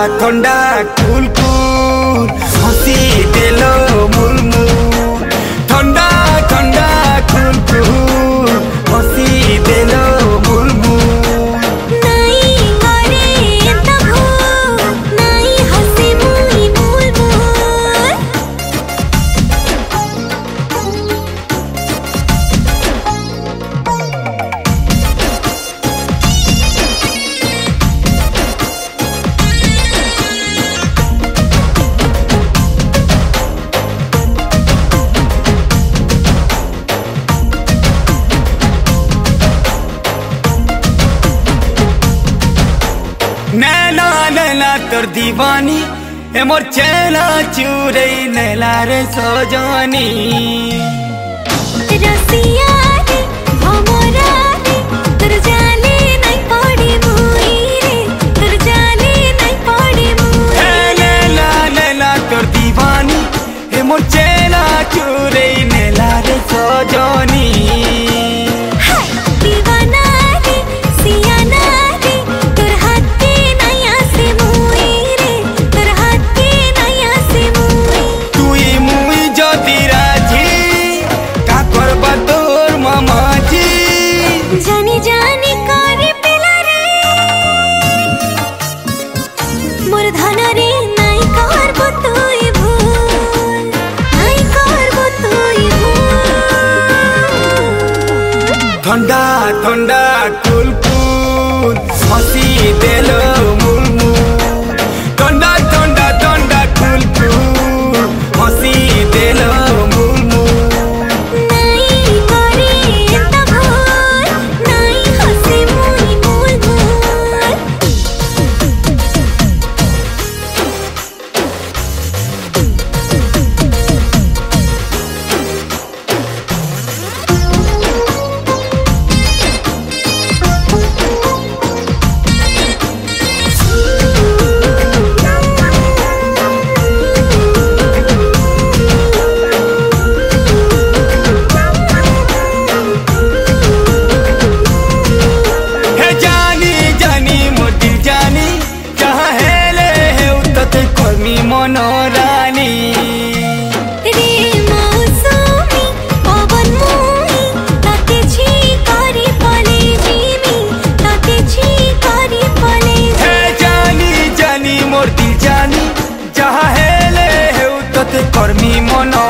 थंडा कुल कुल हसी देलो मुलमुल ठंडा ठंडा कुल कुल हसी देलो मुलमुल नैला नैला तोर दीवानी ए मोर चेला चूरे नैला रे सजनी रसिया रे भमरा रे तोर जाले नहीं पड़ी मुई रे तोर जाले नहीं पड़ी मुई नैला नैला तोर दीवानी ए मोर चेला चूरे नैला रे सजनी जानी जानी करे पेला रे मोर धन रे नाई करबो तुई भूल नाई करबो तुई भूल ठंडा ठंडा कुल कुल हसी देलो मुलमुल ठंडा ठंडा ठंडा कुल कुल हसी देलो मनोरानी रे मौसमी पवन मुही ताते छी करी पले जीमी ताते छी करी पले हे जानी जानी मोर दिल जानी जहाँ हेले हे तते कर्मी मनो